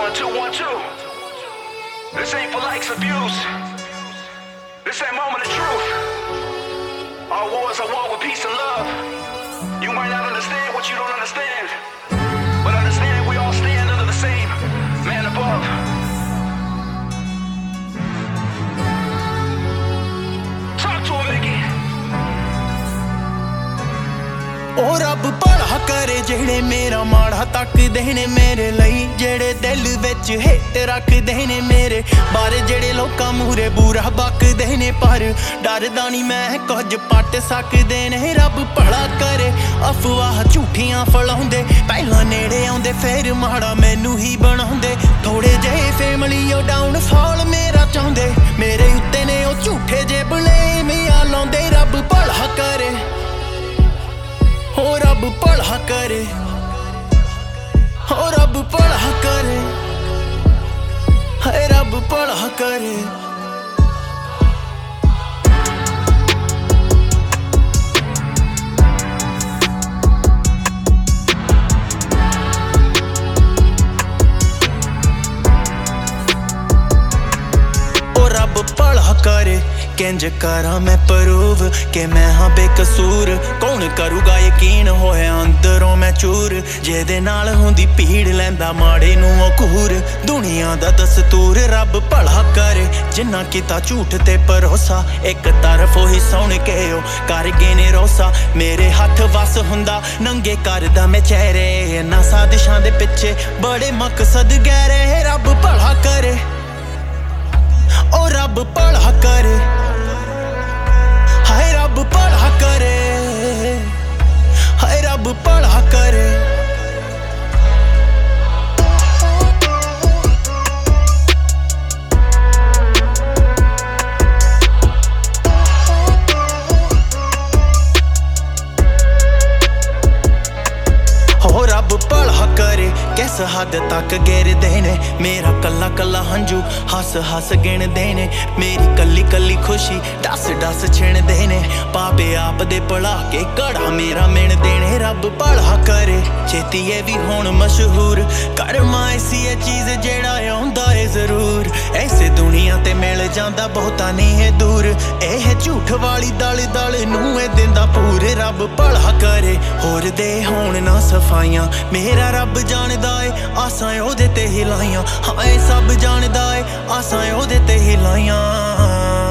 1, 2, 1, 2. This ain't for likes or views. This ain't moment of truth. Our wars are war with peace and love. You might not understand what you don't understand, but understand we all stand under the same man above. Talk to him, Mickey. ओ रब भला करे जेड़े मेरा माड़ा तकदे ने मेरे लई, जेड़े दिल विच हिट रखदे ने मेरे बारे, जेड़े लोकां मूरे बुरा बकदे ने पर डरदा नहीं मैं कुछ पट सकदे ने। रब भला करे अफवाह झूठियां फैलाउंदे, पहला नेड़े आउंदे फिर माड़ा मैनू ही बनाउंदे। थोड़े जे फैमिली ओ डाउनफॉल मेरा चाहुंदे, मेरे उत्ते ने ओ झूठे जे ब्लेम आ लाउंदे। रब भला करे, ओ रब भला करे, ओ रब भला करे, हाय रब भला करे। ओ रब भला करे, किंज करा मैं प्रूव कि मैं हाँ बेकसूर, कौन करूगा यकीन होया अंदरों मैं चूर। जेदे नाल हुंदी भीड़ लैंदा माड़े नूं ओ घूर, दुनिया दा दस्तूर रब भला करे। जिन्ना कीता झूठ ते भरोसा, एक तरफ ओही सुण के ओ कर गए ने रोसा। मेरे हत्थ वस हुंदा नंगे करदा मैं चेहरे, इन्हां साजिशां दे पिछे बड़े मकसद गहरे। रब भला करे, ओ रब भला करे, हाय रब भला करे, हाय रब भला करे। हो रब भला करे, किस हद तक गिरदे ने मेरा कला कला हंजू हस हस गिनदे ने। मेरी कली कली खुशी दस दस छिणदे ने, पापे आप दे भला के घड़ा मेरा मिणदे ने। रब भला करे, छेती ये भी होण मशहूर, कर्मा ऐसी है चीज जेड़ा आउंदा है जरूर। ऐसे दुनिया ते मिल जांदा बहुता नहीं है दूर, एह झूठ वाली दल दल नूं ए दिंदा पूरे। रब भला करे, होर दे होण ना सफाइयां, मेरा रब जानदा है आसां ओहदे ते ही लाइयां। हाँ सब जानदा है आसां ओहदे ते ही लाइयां।